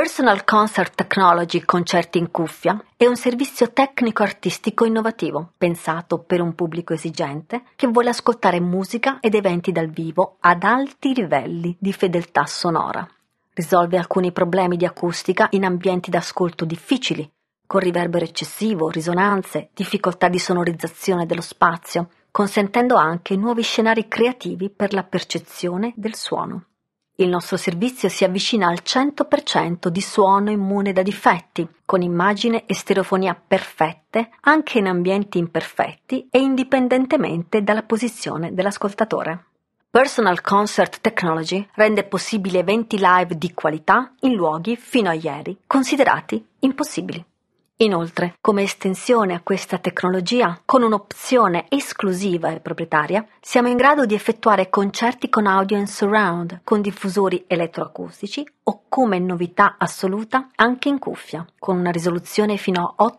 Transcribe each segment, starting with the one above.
Personal Concert Technology Concerti in cuffia è un servizio tecnico-artistico innovativo, pensato per un pubblico esigente che vuole ascoltare musica ed eventi dal vivo ad alti livelli di fedeltà sonora. Risolve alcuni problemi di acustica in ambienti d'ascolto difficili, con riverbero eccessivo, risonanze, difficoltà di sonorizzazione dello spazio, consentendo anche nuovi scenari creativi per la percezione del suono. Il nostro servizio si avvicina al 100% di suono immune da difetti, con immagine e stereofonia perfette anche in ambienti imperfetti e indipendentemente dalla posizione dell'ascoltatore. Personal Concert Technology rende possibili eventi live di qualità in luoghi fino a ieri considerati impossibili. Inoltre, come estensione a questa tecnologia, con un'opzione esclusiva e proprietaria, siamo in grado di effettuare concerti con audio in surround, con diffusori elettroacustici o, come novità assoluta, anche in cuffia, con una risoluzione fino a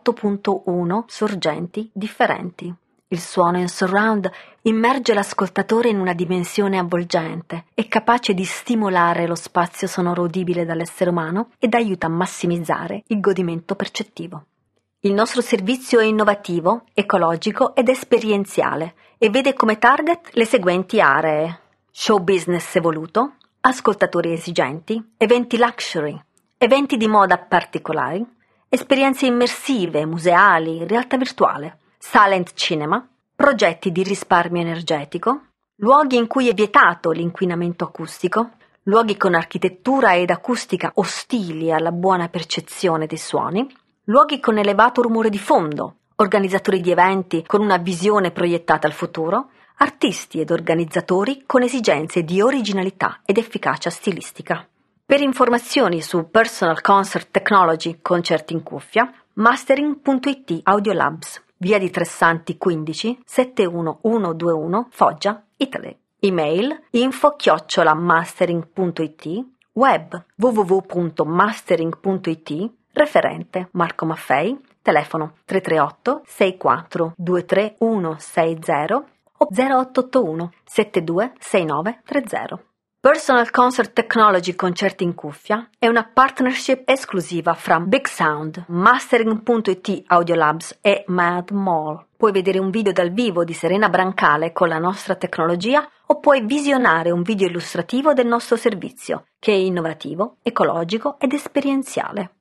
8.1 sorgenti differenti. Il suono in surround immerge l'ascoltatore in una dimensione avvolgente, è capace di stimolare lo spazio sonoro udibile dall'essere umano ed aiuta a massimizzare il godimento percettivo. Il nostro servizio è innovativo, ecologico ed esperienziale e vede come target le seguenti aree: show business evoluto, ascoltatori esigenti, eventi luxury, eventi di moda particolari, esperienze immersive, museali, realtà virtuale, silent cinema, progetti di risparmio energetico, luoghi in cui è vietato l'inquinamento acustico, luoghi con architettura ed acustica ostili alla buona percezione dei suoni, luoghi con elevato rumore di fondo, organizzatori di eventi con una visione proiettata al futuro, artisti ed organizzatori con esigenze di originalità ed efficacia stilistica. Per informazioni su Personal Concert Technology Concerti in cuffia, mastering.it Audiolabs, via di Tressanti 15 71121 Foggia, Italy. Email info@mastering.it, web www.mastering.it, referente Marco Maffei, telefono 338 64 23160 o 0881 72 6930. Personal Concert Technology Concerti in cuffia è una partnership esclusiva fra Big Sound, Mastering.it Audiolabs e Mad Mall. Puoi vedere un video dal vivo di Serena Brancale con la nostra tecnologia o puoi visionare un video illustrativo del nostro servizio, che è innovativo, ecologico ed esperienziale.